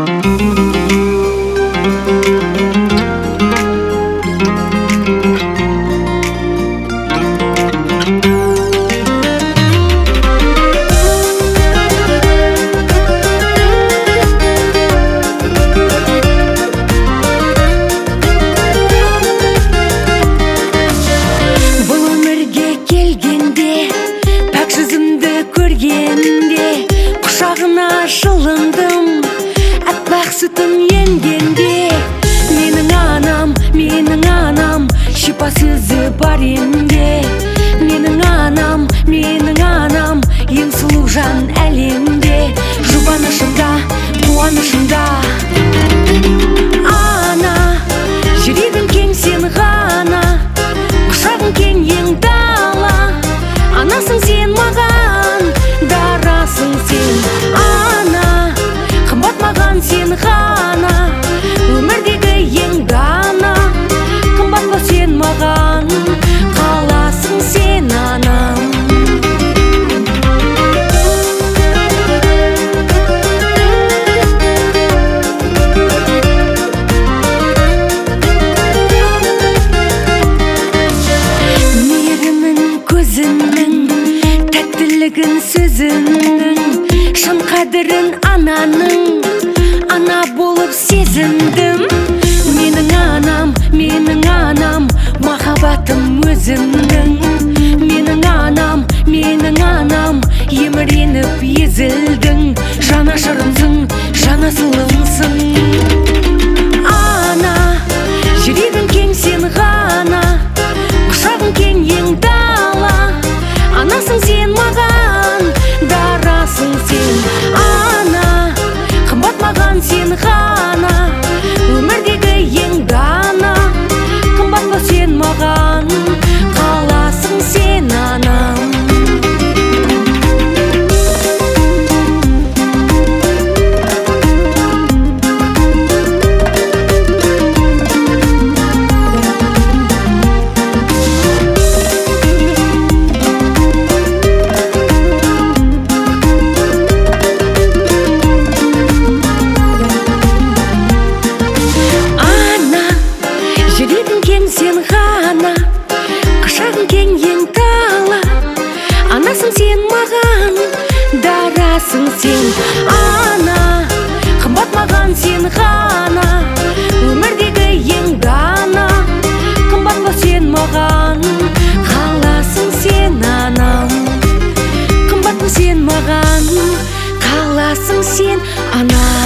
Құшағына жылындым, аппақ сүтін енгенде. Менің анам, шипа сөзі бар енде. Менің анам, ең сұлу жан әлемде. Жұбанышымда, қуанышымда. Ана, жүрегің кең сен ғана, құшағың кең ең дала. Анасың сен маған, дарасың сен. Ана, қымбат маған сен ғана, өмірдегі ең дана. Қымбат бол сен маған, қаласың сен анам. Мейірімін көзіңнің, тәттілігін сөзіңнің, шын қадірін ананың, ана болып сезіндім. Менің анам, махаббатым өзіңнің. Менің анам, еміреніп езілдің. Жанашырымсың, жанасылымсың. Ана, жүрегің кең сен ғана, құшағың кең ең дала. Анасың сен маған, дарасың сен. Ана, қымбат маған сен ғана, өмірдегі ең дана. Қымбат бол сен маған, қаласың сен анам. Жүрегің кең сен ғана, құшағың кең ең дала. Анасың сен маған, дарасың сен. Ана, қымбат маған сен ғана, өмірдегі ең дана. Қымбат бол сен маған, қаласың сен анам. Қымбат бол сен маған, қаласың сен анам.